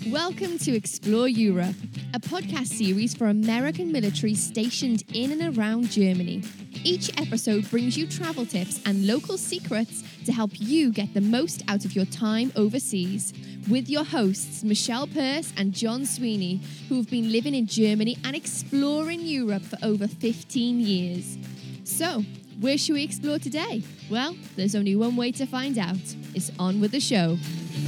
Welcome to Explore Europe, a podcast series for American military stationed in and around Germany. Each episode brings you travel tips and local secrets to help you get the most out of your time overseas. With your hosts, Michelle Peirce and John Sweeney, who have been living in Germany and exploring Europe for over 15 years. So, where should we explore today? Well, there's only one way to find out. It's on with the show.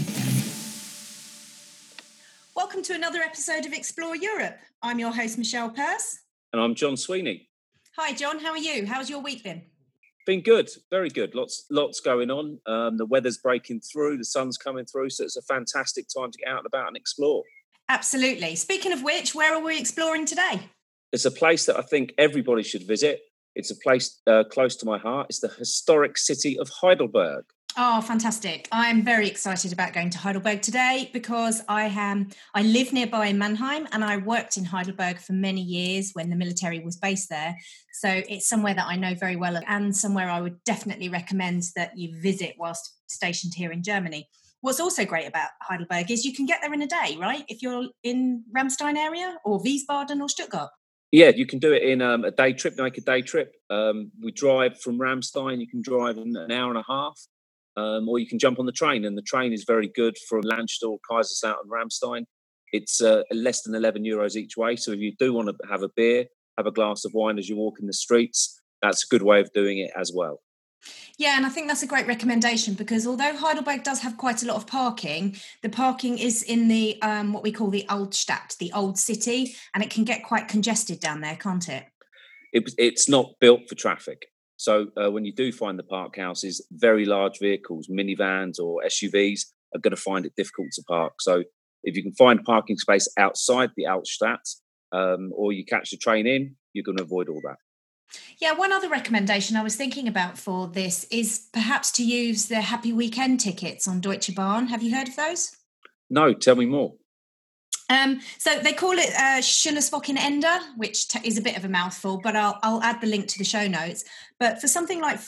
Welcome to another episode of Explore Europe. I'm your host, Michelle Peirce. And I'm John Sweeney. Hi, John. How are you? How's your week been? Been good, very good. Lots going on. The weather's breaking through, the sun's coming through, so it's a fantastic time to get out and about and explore. Absolutely. Speaking of which, where are we exploring today? It's a place that I think everybody should visit. It's a place close to my heart. It's the historic city of Heidelberg. Oh, fantastic. I'm very excited about going to Heidelberg today because I live nearby in Mannheim and I worked in Heidelberg for many years when the military was based there. So it's somewhere that I know very well and somewhere I would definitely recommend that you visit whilst stationed here in Germany. What's also great about Heidelberg is you can get there in a day, right? If you're in Ramstein area or Wiesbaden or Stuttgart. Yeah, you can do it in a day trip, make a day trip. We drive from Ramstein, you can drive in an hour and a half. Or you can jump on the train, and the train is very good from Landstuhl, Kaiserslautern, Ramstein. It's less than €11 each way. So if you do want to have a beer, have a glass of wine as you walk in the streets, that's a good way of doing it as well. Yeah, and I think that's a great recommendation because although Heidelberg does have quite a lot of parking, the parking is in the what we call the Altstadt, the old city, and it can get quite congested down there, can't it? It's not built for traffic. So when you do find the park houses, very large vehicles, minivans or SUVs are going to find it difficult to park. So if you can find parking space outside the Altstadt or you catch the train in, you're going to avoid all that. Yeah, one other recommendation I was thinking about for this is perhaps to use the Happy Weekend tickets on Deutsche Bahn. Have you heard of those? No, tell me more. So they call it Schönes Wochenende, which is a bit of a mouthful, but I'll add the link to the show notes. But for something like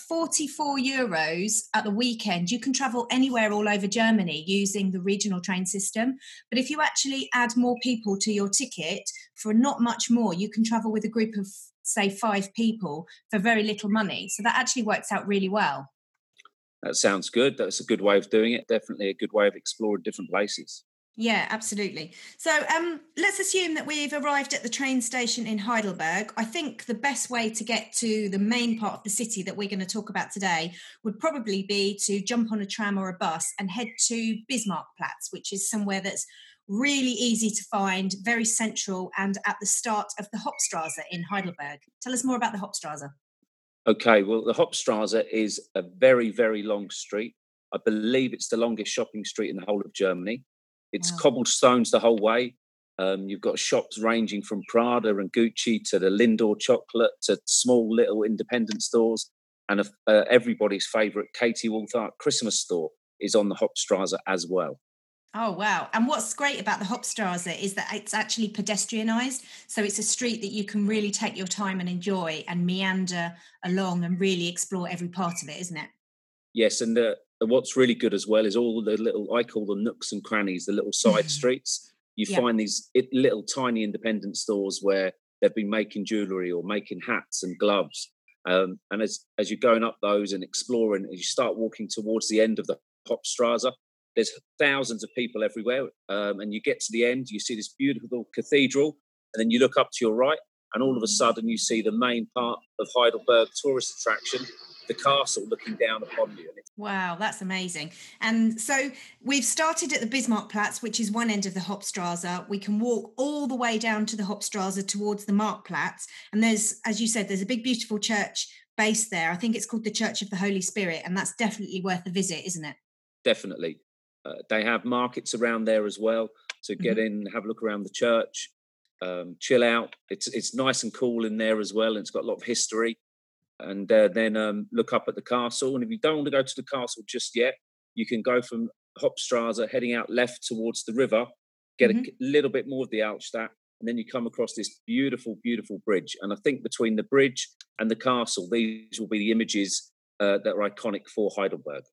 €44 at the weekend, you can travel anywhere all over Germany using the regional train system. But if you actually add more people to your ticket for not much more, you can travel with a group of, say, 5 people for very little money. So that actually works out really well. That sounds good. That's a good way of doing it. Definitely a good way of exploring different places. Yeah, absolutely. So let's assume that we've arrived at the train station in Heidelberg. I think the best way to get to the main part of the city that we're going to talk about today would probably be to jump on a tram or a bus and head to Bismarckplatz, which is somewhere that's really easy to find, very central and at the start of the Hauptstraße in Heidelberg. Tell us more about the Hauptstraße. Okay, well, the Hauptstraße is a very, very long street. I believe it's the longest shopping street in the whole of Germany. It's cobblestones the whole way. You've got shops ranging from Prada and Gucci to the Lindor chocolate to small little independent stores. And everybody's favourite Katie Woolfart Christmas store is on the Hauptstraße as well. Oh, wow. And what's great about the Hauptstraße is that it's actually pedestrianised. So it's a street that you can really take your time and enjoy and meander along and really explore every part of it, isn't it? Yes, and what's really good as well is all the little, I call them nooks and crannies, the little side streets. You find these little tiny independent stores where they've been making jewellery or making hats and gloves. And as you're going up those and exploring, as you start walking towards the end of the Hauptstraße, there's thousands of people everywhere. And you get to the end, you see this beautiful cathedral, and then you look up to your right, and all of a sudden you see the main part of Heidelberg tourist attraction, the castle looking down upon you. Wow, that's amazing. And so we've started at the Bismarckplatz, which is one end of the Hauptstraße. We can walk all the way down to the Hauptstraße towards the Marktplatz. And there's, as you said, there's a big, beautiful church based there. I think it's called the Church of the Holy Spirit. And that's definitely worth a visit, isn't it? Definitely. They have markets around there as well. So get in, have a look around the church, chill out. It's nice and cool in there as well. And it's got a lot of history. And then look up at the castle. And if you don't want to go to the castle just yet, you can go from Hauptstraße, heading out left towards the river, get a little bit more of the Altstadt, and then you come across this beautiful, beautiful bridge. And I think between the bridge and the castle, these will be the images that are iconic for Heidelberg.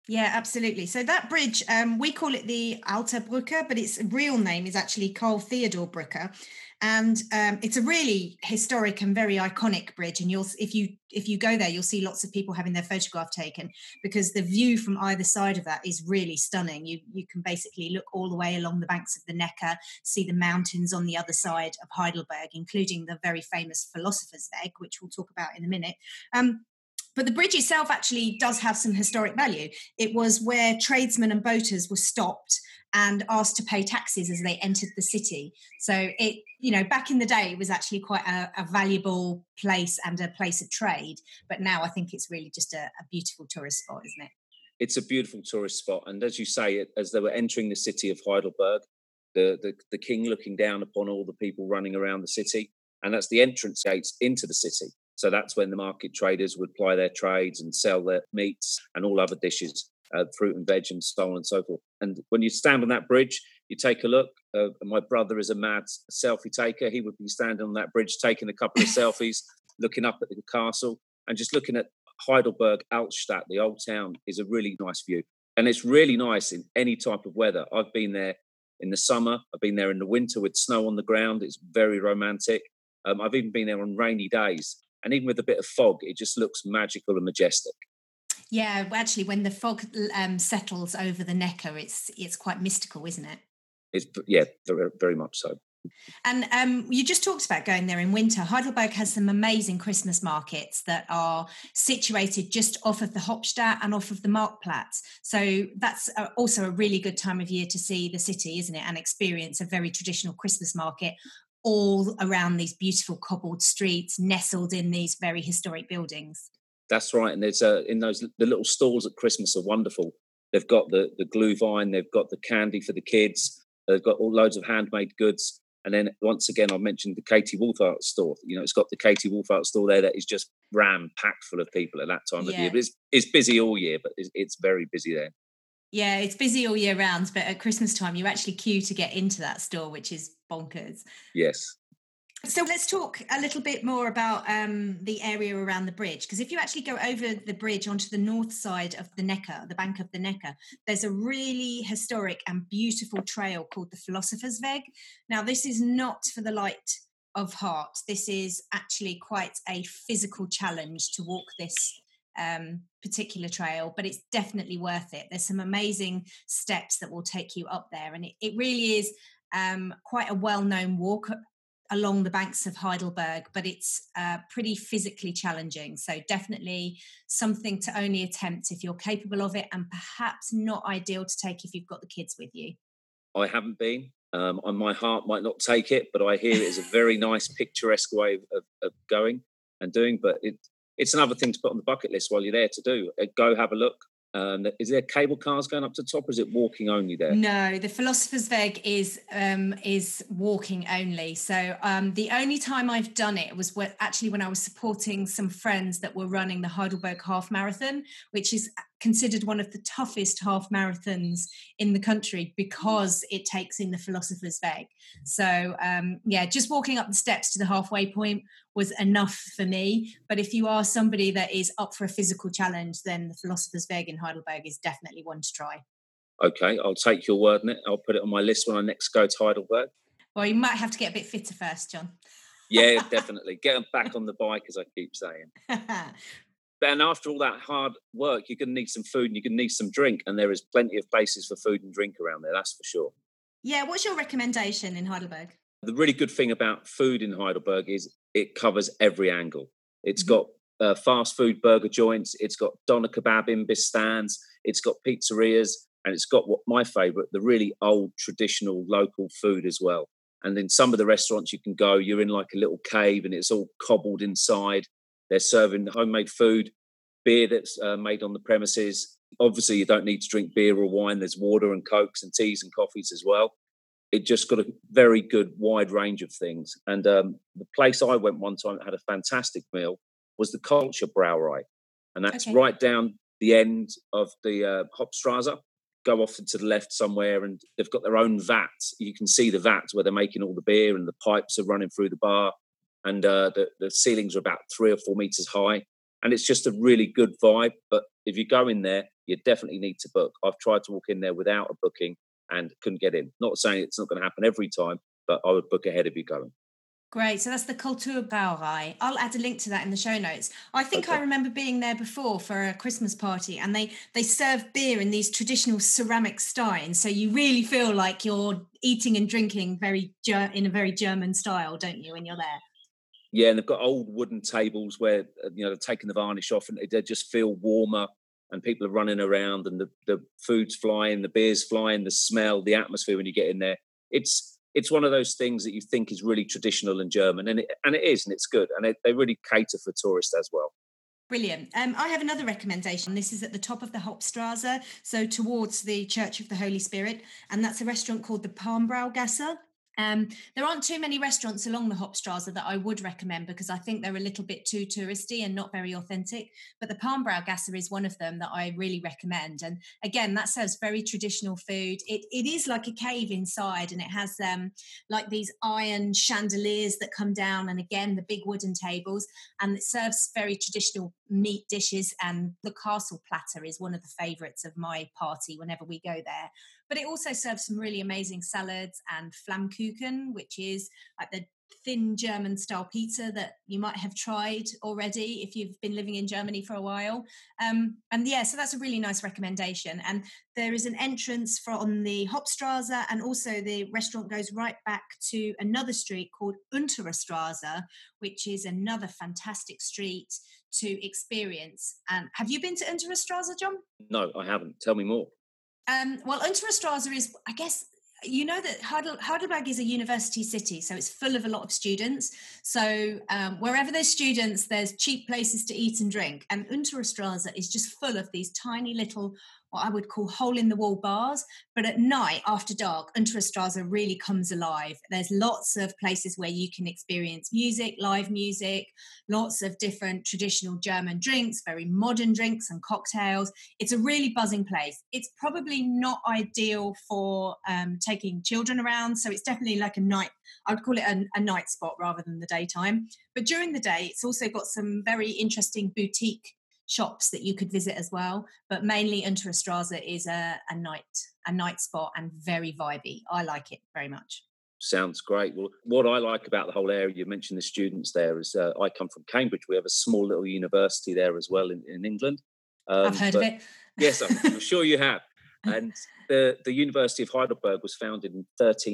Yeah, absolutely. So that bridge, we call it the Alta Brücke, but its real name is actually Karl Theodor Brücke, and it's a really historic and very iconic bridge. And if you go there, you'll see lots of people having their photograph taken, because the view from either side of that is really stunning. You can basically look all the way along the banks of the Neckar, see the mountains on the other side of Heidelberg, including the very famous Philosopher's Weg, which we'll talk about in a minute. But the bridge itself actually does have some historic value. It was where tradesmen and boaters were stopped and asked to pay taxes as they entered the city. So back in the day, it was actually quite a valuable place and a place of trade. But now I think it's really just a beautiful tourist spot, isn't it? It's a beautiful tourist spot. And as you say, as they were entering the city of Heidelberg, the king looking down upon all the people running around the city, and that's the entrance gates into the city. So that's when the market traders would ply their trades and sell their meats and all other dishes, fruit and veg and so on and so forth. And when you stand on that bridge, you take a look. My brother is a mad selfie taker. He would be standing on that bridge, taking a couple of selfies, looking up at the castle and just looking at Heidelberg Altstadt, the old town, is a really nice view. And it's really nice in any type of weather. I've been there in the summer. I've been there in the winter with snow on the ground. It's very romantic. I've even been there on rainy days. And even with a bit of fog, it just looks magical and majestic. Yeah, actually, when the fog settles over the Neckar, it's quite mystical, isn't it? It's very, very much so. And you just talked about going there in winter. Heidelberg has some amazing Christmas markets that are situated just off of the Hauptstadt and off of the Marktplatz. So that's also a really good time of year to see the city, isn't it? And experience a very traditional Christmas market all around these beautiful cobbled streets, nestled in these very historic buildings. That's right. And there's the little stalls at Christmas are wonderful. They've got the Glühwein, they've got the candy for the kids, they've got loads of handmade goods. And then once again, I mentioned the Katie Woolfart store. It's got the Katie Woolfart store there that is just packed full of people at that time of year. But it's busy all year, but it's very busy there. Yeah, it's busy all year round, but at Christmas time, you actually queue to get into that store, which is bonkers. Yes. So let's talk a little bit more about the area around the bridge, because if you actually go over the bridge onto the north side of the Neckar, the bank of the Neckar, there's a really historic and beautiful trail called the Philosopher's Weg. Now, this is not for the light of heart. This is actually quite a physical challenge to walk this particular trail, but it's definitely worth it. There's some amazing steps that will take you up there, and it really is quite a well-known walk along the banks of Heidelberg, but it's pretty physically challenging. So definitely something to only attempt if you're capable of it, and perhaps not ideal to take if you've got the kids with you. I haven't been. On my heart might not take it, but I hear it is a very nice, picturesque way of going and doing. But it's another thing to put on the bucket list while you're there to do. Go have a look. Is there cable cars going up to the top, or is it walking only there? No, the Philosopher's Weg is walking only. So the only time I've done it was actually when I was supporting some friends that were running the Heidelberg Half Marathon, which is considered one of the toughest half marathons in the country because it takes in the Philosopher's Weg. So just walking up the steps to the halfway point was enough for me. But if you are somebody that is up for a physical challenge, then the Philosopher's Weg in Heidelberg is definitely one to try. Okay, I'll take your word on it. I'll put it on my list when I next go to Heidelberg. Well, you might have to get a bit fitter first, John. Yeah, definitely. Get back on the bike, as I keep saying. And after all that hard work, you're going to need some food and you're going to need some drink. And there is plenty of places for food and drink around there, that's for sure. Yeah, what's your recommendation in Heidelberg? The really good thing about food in Heidelberg is it covers every angle. It's got fast food burger joints, it's got doner kebab imbiss stands, it's got pizzerias, and it's got what my favourite, the really old traditional local food as well. And in some of the restaurants you can go, you're in like a little cave and it's all cobbled inside. They're serving homemade food, beer that's made on the premises. Obviously, you don't need to drink beer or wine. There's water and cokes and teas and coffees as well. It just got a very good wide range of things. And the place I went one time that had a fantastic meal was the Culture Brauerei. And that's right down the end of the Hauptstraße. Go off to the left somewhere and they've got their own vat. You can see the vat where they're making all the beer and the pipes are running through the bar. And the ceilings are about 3 or 4 meters high. And it's just a really good vibe. But if you go in there, you definitely need to book. I've tried to walk in there without a booking and couldn't get in. Not saying it's not going to happen every time, but I would book ahead if you're going. Great. So that's the Kulturbauerei. I'll add a link to that in the show notes. I think I remember being there before for a Christmas party, and they serve beer in these traditional ceramic steins. So you really feel like you're eating and drinking in a very German style, don't you, when you're there? Yeah, and they've got old wooden tables where, they're taking the varnish off and they just feel warmer, and people are running around, and the food's flying, the beer's flying, the smell, the atmosphere when you get in there. It's one of those things that you think is really traditional and German, and it is, and it's good, and they really cater for tourists as well. Brilliant. I have another recommendation. This is at the top of the Hauptstraße, so towards the Church of the Holy Spirit, and that's a restaurant called the Palmbraugasse. There aren't too many restaurants along the Hauptstraße that I would recommend because I think they're a little bit too touristy and not very authentic. But the Palmbraugasse is one of them that I really recommend. And again, that serves very traditional food. It is like a cave inside, and it has like these iron chandeliers that come down, and again, the big wooden tables. And it serves very traditional meat dishes. And the castle platter is one of the favourites of my party whenever we go there. But it also serves some really amazing salads and Flammkuchen, which is like the thin German style pizza that you might have tried already if you've been living in Germany for a while. So that's a really nice recommendation. And there is an entrance on the Hauptstraße, and also the restaurant goes right back to another street called Untere Straße, which is another fantastic street to experience. Have you been to Untere Straße, John? No, I haven't. Tell me more. Well, Untere Straße is, I guess, you know that Heidelberg is a university city, so it's full of a lot of students. So wherever there's students, there's cheap places to eat and drink. And Untere Straße is just full of these tiny little, what I would call hole-in-the-wall bars. But at night, after dark, Untere Straße really comes alive. There's lots of places where you can experience music, live music, lots of different traditional German drinks, very modern drinks and cocktails. It's a really buzzing place. It's probably not ideal for taking children around. So it's definitely like a night, I would call it a night spot rather than the daytime. But during the day, it's also got some very interesting boutique shops that you could visit as well. But mainly Untere Straße is a night spot and very vibey. I like it very much. Sounds great. Well, what I like about the whole area, you mentioned the students there, is I come from Cambridge. We have a small little university there as well in England. I've heard of it. Yes, I'm sure you have. And the University of Heidelberg was founded in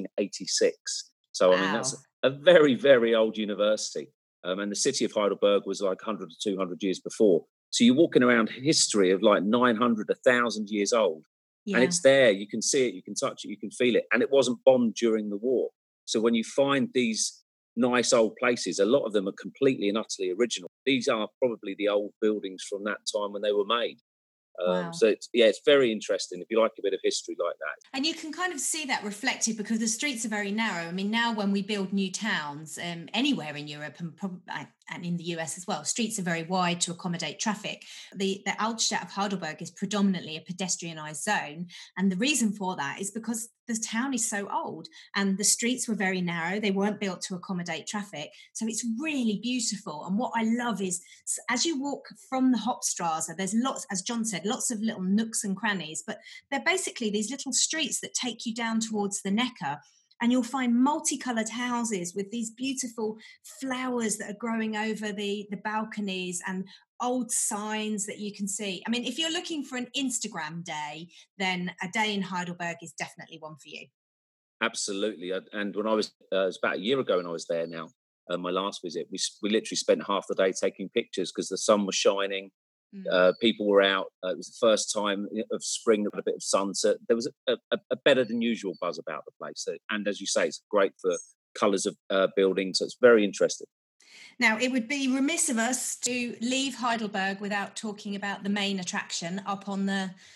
1386. So, wow. I mean, that's a very, very old university. And the city of Heidelberg was like 100 to 200 years before. So you're walking around history of like 900, 1,000 years old. Yeah. And it's there. You can see it, you can touch it, you can feel it. And it wasn't bombed during the war. So when you find these nice old places, a lot of them are completely and utterly original. These are probably the old buildings from that time when they were made. Wow. So it's very interesting if you like a bit of history like that. And you can kind of see that reflected because the streets are very narrow. I mean, now when we build new towns anywhere in Europe and in the US as well, streets are very wide to accommodate traffic. The Altstadt of Heidelberg is predominantly a pedestrianised zone. And the reason for that is because the town is so old and the streets were very narrow. They weren't built to accommodate traffic. So it's really beautiful. And what I love is as you walk from the Hauptstraße, there's lots, as John said, lots of little nooks and crannies, but they're basically these little streets that take you down towards the Neckar. And you'll find multicoloured houses with these beautiful flowers that are growing over the balconies and old signs that you can see. I mean, if you're looking for an Instagram day, then a day in Heidelberg is definitely one for you. Absolutely. And when I was, it was about a year ago when I was there now, my last visit, we literally spent half the day taking pictures because the sun was shining. People were out. It was the first time of spring, a bit of sunset. There was a better than usual buzz about the place. And as you say, it's great for colours of buildings. So it's very interesting. Now, it would be remiss of us to leave Heidelberg without talking about the main attraction up on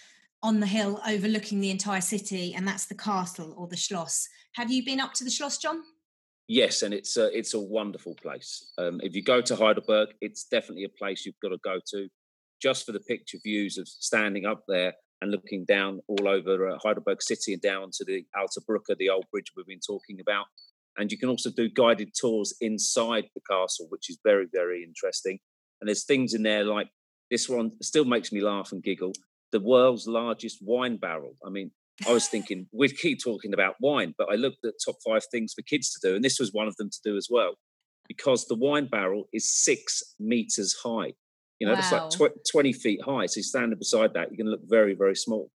the hill overlooking the entire city, and that's the castle or the Schloss. Have you been up to the Schloss, John? Yes, and it's a wonderful place. If you go to Heidelberg, it's definitely a place you've got to go to. Just for the picture views of standing up there and looking down all over Heidelberg city and down to the Alte Brücke, the old bridge we've been talking about. And you can also do guided tours inside the castle, which is very, very interesting. And there's things in there like this one still makes me laugh and giggle. the world's largest wine barrel. I mean, I was thinking we'd keep talking about wine, but I looked at top 5 things for kids to do, and this was one of them to do as well, because the wine barrel is 6 meters high. You know, Wow. that's like 20 feet high. So you're standing beside that, you're going to look very, very small.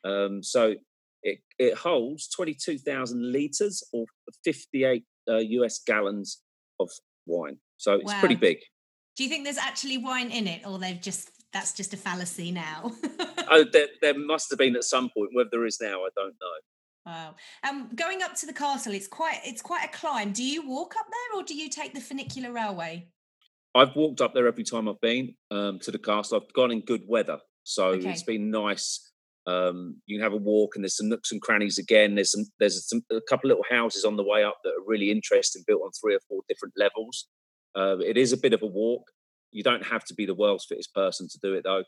So it holds 22,000 liters or 58 US gallons of wine. So it's pretty big. Do you think there's actually wine in it, or that's just a fallacy now? Oh, there must have been at some point. Whether there is now, I don't know. Wow. Going up to the castle, it's quite a climb. Do you walk up there, or do you take the funicular railway? I've walked up there every time I've been to the castle. I've gone in good weather, so it's been nice. You can have a walk, and there's some nooks and crannies again. There's a couple little houses on the way up that are really interesting, built on 3 or 4 different levels. It is a bit of a walk. You don't have to be the world's fittest person to do it, though.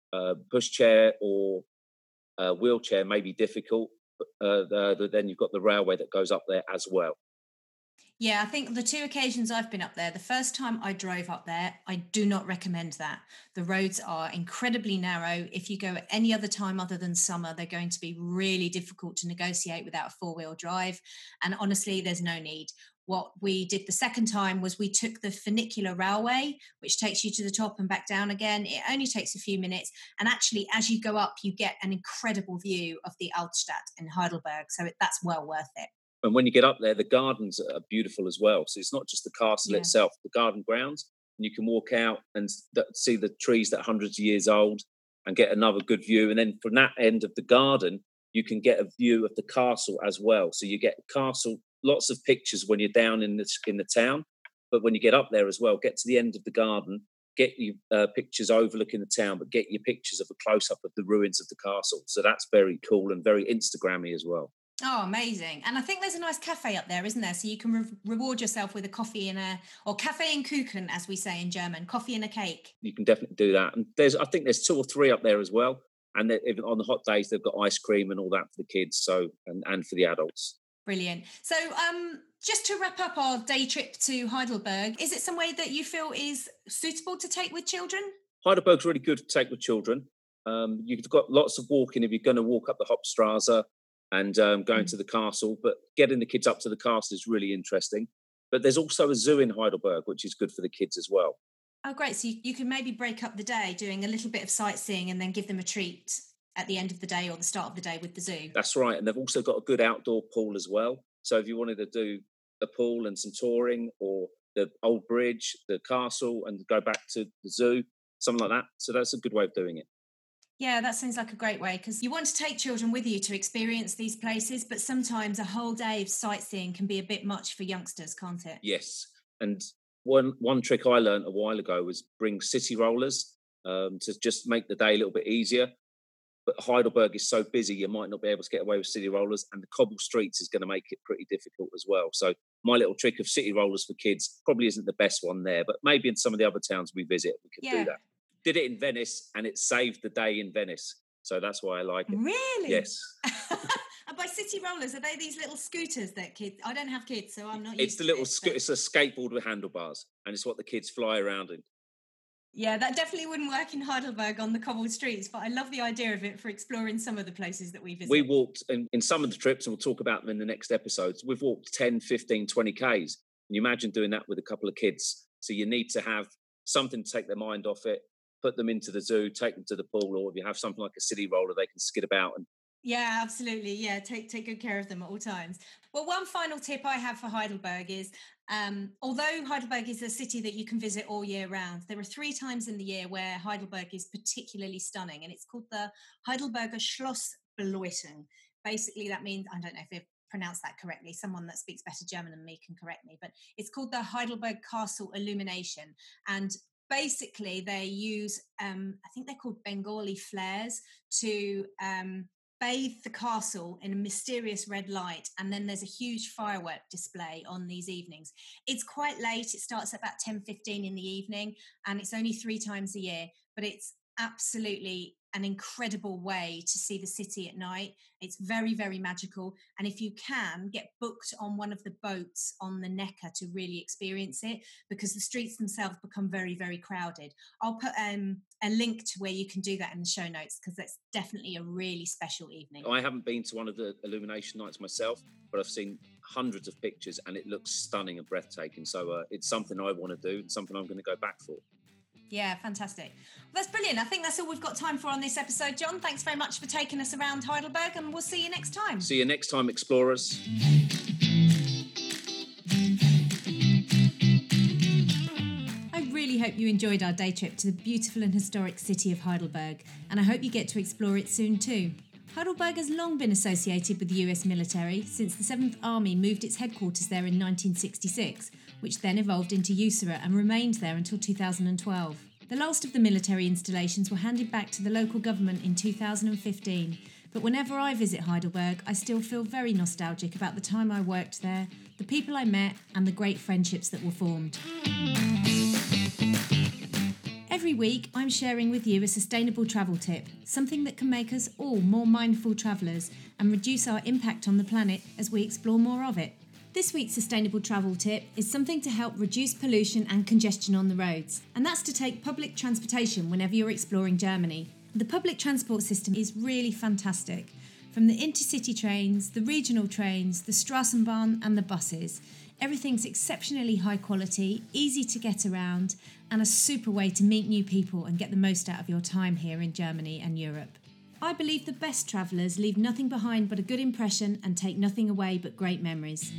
Pushchair or wheelchair may be difficult, but then you've got the railway that goes up there as well. Yeah, I think the 2 occasions I've been up there, the first time I drove up there, I do not recommend that. The roads are incredibly narrow. If you go at any other time other than summer, they're going to be really difficult to negotiate without a 4-wheel drive. And honestly, there's no need. What we did the second time was we took the funicular railway, which takes you to the top and back down again. It only takes a few minutes. And actually, as you go up, you get an incredible view of the Altstadt in Heidelberg. So that's well worth it. And when you get up there, the gardens are beautiful as well. So it's not just the castle itself, the garden grounds. And you can walk out and see the trees that are hundreds of years old and get another good view. And then from that end of the garden, you can get a view of the castle as well. So you get castle, lots of pictures when you're down in the town. But when you get up there as well, get to the end of the garden, get your pictures overlooking the town, but get your pictures of a close-up of the ruins of the castle. So that's very cool and very Instagrammy as well. Oh, amazing. And I think there's a nice cafe up there, isn't there? So you can reward yourself with a coffee or Kaffee and Kuchen, as we say in German, coffee and a cake. You can definitely do that. And I think there's 2 or 3 up there as well. And even on the hot days, they've got ice cream and all that for the kids, so and for the adults. Brilliant. So just to wrap up our day trip to Heidelberg, is it some way that you feel is suitable to take with children? Heidelberg's really good to take with children. You've got lots of walking if you're going to walk up the Hauptstrasse and going to the castle, but getting the kids up to the castle is really interesting. But there's also a zoo in Heidelberg, which is good for the kids as well. Oh, great. So you can maybe break up the day doing a little bit of sightseeing and then give them a treat at the end of the day or the start of the day with the zoo. That's right. And they've also got a good outdoor pool as well. So if you wanted to do a pool and some touring, or the old bridge, the castle, and go back to the zoo, something like that. So that's a good way of doing it. Yeah, that sounds like a great way, because you want to take children with you to experience these places, but sometimes a whole day of sightseeing can be a bit much for youngsters, can't it? Yes. And one trick I learned a while ago was bring city rollers to just make the day a little bit easier. But Heidelberg is so busy, you might not be able to get away with city rollers, and the cobble streets is going to make it pretty difficult as well. So my little trick of city rollers for kids probably isn't the best one there, but maybe in some of the other towns we visit, we could do that. Did it in Venice, and it saved the day in Venice. So that's why I like it. Really? Yes. And by city rollers, are they these little scooters that kids... I don't have kids, so I'm not It's the little... It's a skateboard with handlebars, and it's what the kids fly around in. Yeah, that definitely wouldn't work in Heidelberg on the cobbled streets, but I love the idea of it for exploring some of the places that we visit. We walked in some of the trips, and we'll talk about them in the next episodes. We've walked 10, 15, 20 Ks. And you imagine doing that with a couple of kids. So you need to have something to take their mind off it, put them into the zoo, take them to the pool, or if you have something like a city roller, they can skid about. And yeah, absolutely. Yeah, take good care of them at all times. Well, one final tip I have for Heidelberg is, although Heidelberg is a city that you can visit all year round, there are 3 times in the year where Heidelberg is particularly stunning, and it's called the Heidelberger Schlossbeleuchtung. Basically, that means, I don't know if they've pronounced that correctly, someone that speaks better German than me can correct me, but it's called the Heidelberg Castle Illumination. And basically, they use, I think they're called Bengali flares to bathe the castle in a mysterious red light, and then there's a huge firework display on these evenings. It's quite late. It starts at about 10:15 in the evening, and it's only 3 times a year, but it's absolutely an incredible way to see the city at night. It's very, very magical. And if you can, get booked on one of the boats on the Neckar to really experience it, because the streets themselves become very, very crowded. I'll put a link to where you can do that in the show notes, because that's definitely a really special evening. I haven't been to one of the illumination nights myself, but I've seen hundreds of pictures and it looks stunning and breathtaking. So it's something I want to do. It's something I'm going to go back for. Yeah, fantastic. Well, that's brilliant. I think that's all we've got time for on this episode, John. Thanks very much for taking us around Heidelberg, and we'll see you next time. See you next time, explorers. I really hope you enjoyed our day trip to the beautiful and historic city of Heidelberg, and I hope you get to explore it soon too. Heidelberg has long been associated with the US military since the 7th Army moved its headquarters there in 1966, which then evolved into USERA and remained there until 2012. The last of the military installations were handed back to the local government in 2015, but whenever I visit Heidelberg, I still feel very nostalgic about the time I worked there, the people I met, and the great friendships that were formed. Every week, I'm sharing with you a sustainable travel tip, something that can make us all more mindful travellers and reduce our impact on the planet as we explore more of it. This week's sustainable travel tip is something to help reduce pollution and congestion on the roads, and that's to take public transportation whenever you're exploring Germany. The public transport system is really fantastic. From the intercity trains, the regional trains, the Straßenbahn and the buses. Everything's exceptionally high quality, easy to get around, and a super way to meet new people and get the most out of your time here in Germany and Europe. I believe the best travellers leave nothing behind but a good impression and take nothing away but great memories.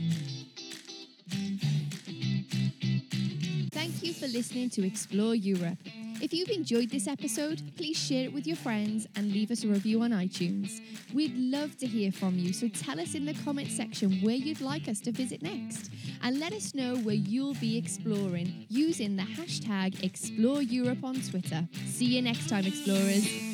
Thank you for listening to Explore Europe. If you've enjoyed this episode, please share it with your friends and leave us a review on iTunes. We'd love to hear from you, so tell us in the comment section where you'd like us to visit next. And let us know where you'll be exploring using the hashtag ExploreEurope on Twitter. See you next time, explorers.